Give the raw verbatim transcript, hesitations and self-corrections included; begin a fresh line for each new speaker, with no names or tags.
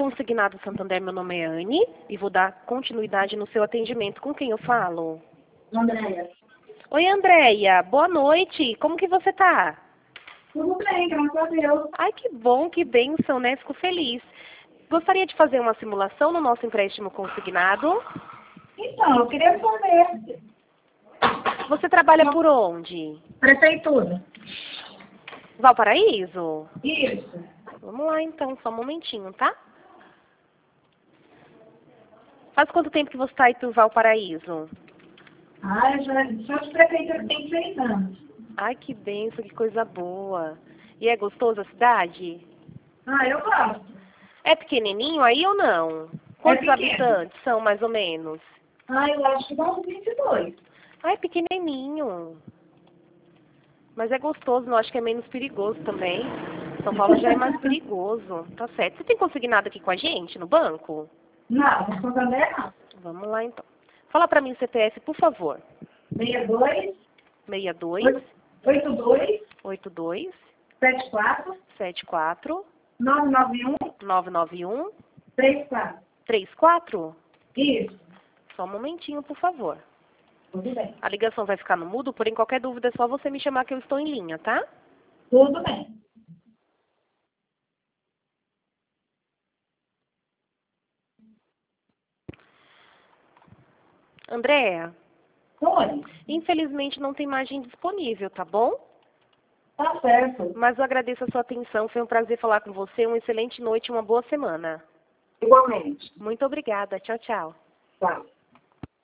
Consignado Santander, meu nome é Anne e vou dar continuidade no seu atendimento. Com quem eu falo?
Andréia.
Oi, Andréia. Boa noite. Como que você tá?
Tudo bem, graças a Deus.
Ai, que bom, que bênção, né? Fico feliz. Gostaria de fazer uma simulação no nosso empréstimo consignado.
Então, eu queria saber.
Você trabalha por onde?
Prefeitura.
Valparaíso?
Isso.
Vamos lá, então. Só um momentinho, tá? Faz quanto tempo que você está aí por Valparaíso?
Ah, eu já sou de prefeitura tem seis anos.
Ai, que benção, que coisa boa. E é gostoso a cidade?
Ah, eu gosto.
É pequenininho aí ou não?
É
Quantos
pequeno.
habitantes são, mais ou menos?
Ah, eu acho que dá uns vinte e dois.
Ah, é pequenininho. Mas é gostoso, não acho que é menos perigoso também. São Paulo já é mais perigoso. Tá certo. Você tem consignado aqui com a gente, no banco?
Não, não sou Andréia, não.
Vamos lá, então. Fala pra mim o C P F, por favor.
seis dois,
seis dois,
oito dois,
oito dois,
sete quatro,
sete quatro,
nove nove um,
nove nove um,
três quatro.
três quatro.
Isso.
Só um momentinho, por favor.
Tudo bem.
A ligação vai ficar no mudo, porém qualquer dúvida é só você me chamar que eu estou em linha, tá?
Tudo bem.
Andréa,
Oi.
infelizmente não tem margem disponível, tá bom?
Tá certo.
Mas eu agradeço a sua atenção, foi um prazer falar com você, uma excelente noite e uma boa semana.
Igualmente.
Muito obrigada, tchau, tchau.
Tá.